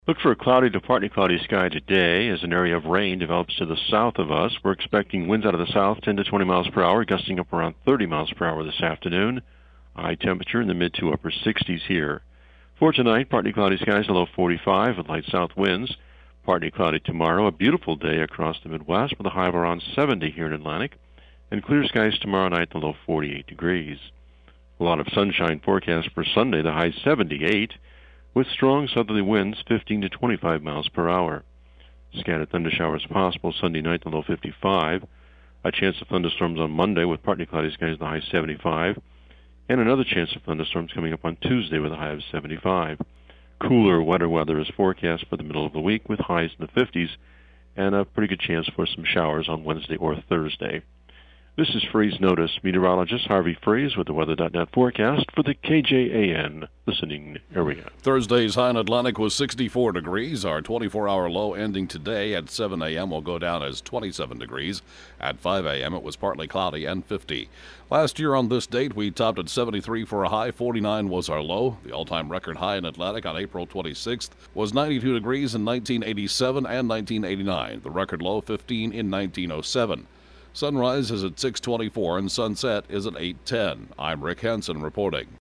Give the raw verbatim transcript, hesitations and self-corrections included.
Look for a cloudy to partly cloudy sky today as an area of rain develops to the south of us. We're expecting winds out of the south ten to twenty miles per hour, gusting up around thirty miles per hour this afternoon. High temperature in the mid to upper sixties here. For tonight, partly cloudy skies, a low forty-five with light south winds. Partly cloudy tomorrow, a beautiful day across the Midwest with a high of around seventy here in Atlantic. And clear skies tomorrow night, the low forty-eight degrees. A lot of sunshine forecast for Sunday, the high seventy-eight. With strong southerly winds fifteen to twenty-five miles per hour. Scattered thundershowers possible Sunday night, the low fifty-five. A chance of thunderstorms on Monday with partly cloudy skies, the high seventy-five. And another chance of thunderstorms coming up on Tuesday with a high of seventy-five. Cooler, wetter weather is forecast for the middle of the week with highs in the fifties and a pretty good chance for some showers on Wednesday or Thursday. This is Freeze Notice. Meteorologist Harvey Freeze with the weather dot net forecast for the K J A N listening area. Thursday's high in Atlantic was sixty-four degrees. Our twenty-four hour low ending today at seven a.m. will go down as twenty-seven degrees. At five a.m. it was partly cloudy and fifty. Last year on this date, we topped at seventy-three for a high. forty-nine was our low. The all-time record high in Atlantic on April twenty-sixth was ninety-two degrees in nineteen eighty-seven and nineteen eighty-nine. The record low, fifteen in nineteen oh seven. Sunrise is at six twenty-four and sunset is at eight ten. I'm Rick Hansen reporting.